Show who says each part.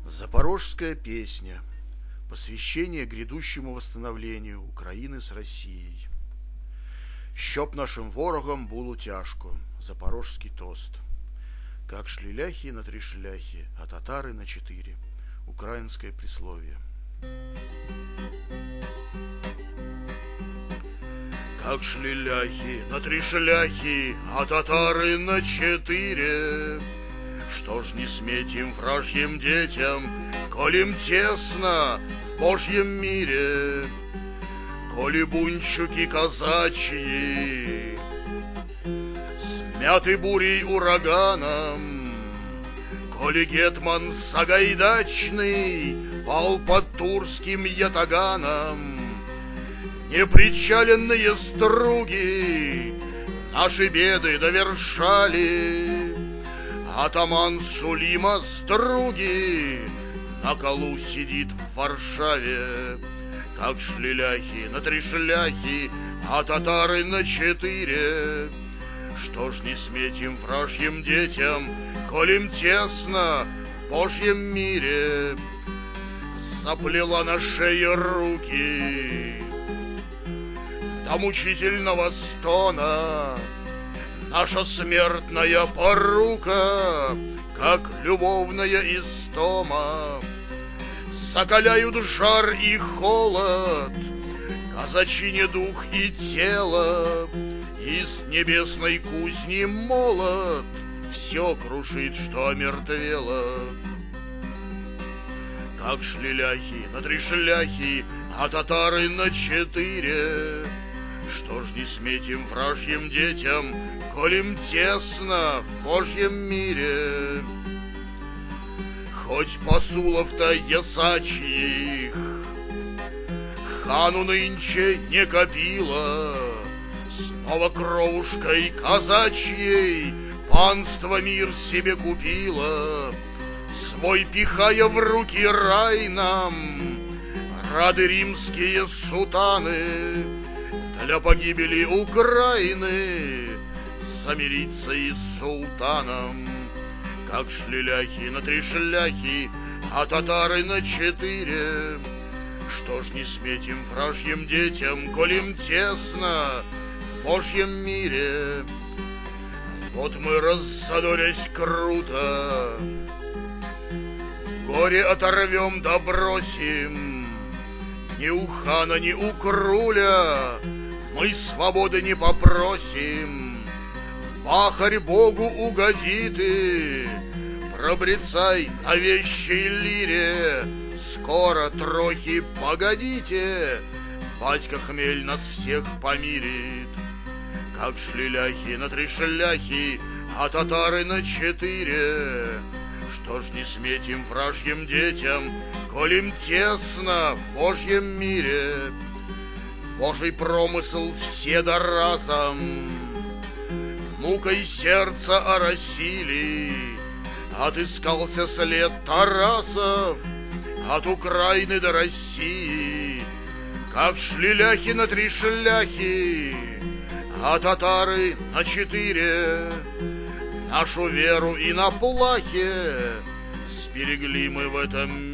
Speaker 1: Запорожская песня. Посвящение грядущему восстановлению України з Росією. Щоб нашим ворогам було тяжко. Запорожский тост. Как шли ляхи на 3 шляхи, а татары на 4. Украинское присловие. Как шли ляхи на 3 шляхи, а татары на 4. Что ж не сметь им, вражьим детям, коль им тесно в Божьем мире, коли бунчуки казачьи смяты бурей ураганом, коли гетман Сагайдачный пал под Турским ятаганом, непричаленные струги наши беды довершали. Атаман Сулима Струги на колу сидит в Варшаве. Как шли ляхи на 3 шляхи, а татары на 4. Что ж не сметь им, вражьим детям, коль им тесно в Божьем мире. Заплела на шее руки до мучительного стона наша смертная порука, как любовная истома. Закаляют жар и холод, казачине дух и тело. Из небесной кузни молот все крушит, что омертвело. Как шли ляхи на 3 шляхи, а татары на 4. Что ж не сметь им, вражьим детям, коль им тесно в Божьем мире. Хоть посулов-то ясачьих хану нынче не копила, снова кровушкой казачьей панство мир себе купила, свой пихая в руки рай нам рады римские сутаны. Для погибели Украины замириться и с султаном. Как шли ляхи на 3 шляхи, а татары на 4. Что ж не сметь им, вражьим детям, коль им тесно в Божьем мире. Вот мы, раззадорясь круто, горе оторвем да бросим. Ни у хана, ни у круля мы свободы не попросим. Пахарь Богу угоди ты, пробрецай на вещей лире. Скоро трохи погодите, батька хмель нас всех помирит. Как шли ляхи на 3 шляхи, а татары на 4. Что ж не сметь им, вражьим детям, коль им тесно в Божьем мире. Божий промысл все да разом мукой сердца оросили. Отыскался след Тарасов от Украины до России. Как шли ляхи на 3 шляхи, а татары на 4. Нашу веру и на плахе сберегли мы в этом